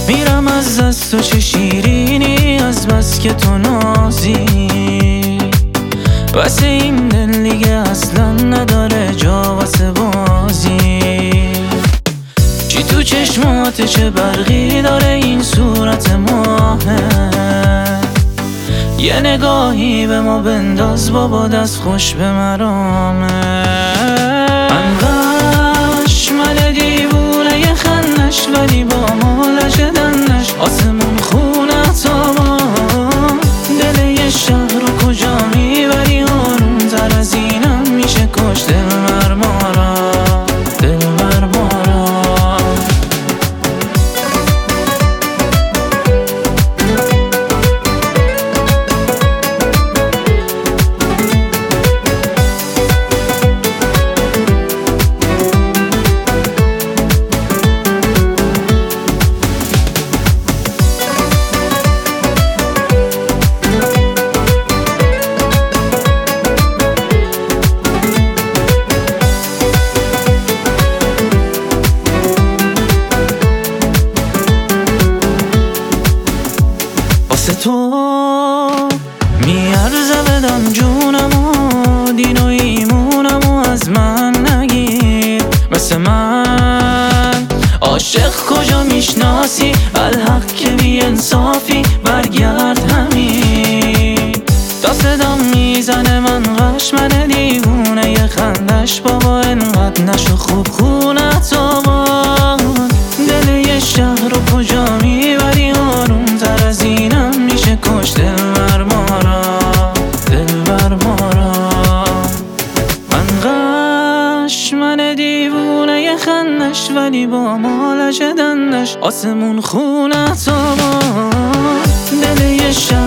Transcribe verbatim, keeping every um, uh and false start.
میرم از دست و چه شیرینی از بس که تو نازی. واسه این دل دیگه اصلا نداره جا واسه بازی. چی تو چشمات چه برقی داره این صورت ماهه. یه نگاهی به ما بنداز بابا دست خوش به مرامه. انقدر من دیوونه یه خندش ولی با ما لجدنش آسمون خونه تابا. دل یه شهر رو کجا میبری آروم تر از اینم میشه کش دل مرمارا دل مرمارا. واسه تو میارزه بدم جونم و دین و ایمونم و از من نگیر. مثل من عاشق کجا میشناسی الحق که بی انصافی برگرد همین. تا صدام میزنه من غش من دیوونه یه خندش بابا انقدر نشو خوب خونت آباد. دل یه شهر رو کجا میبری آروم تر از اینم میشه کش دل مرمارا دل مرمارا. من غش من دیوونه یه خندش ولی با ما لجدنش آسمون خونت آباد. دل یه شهر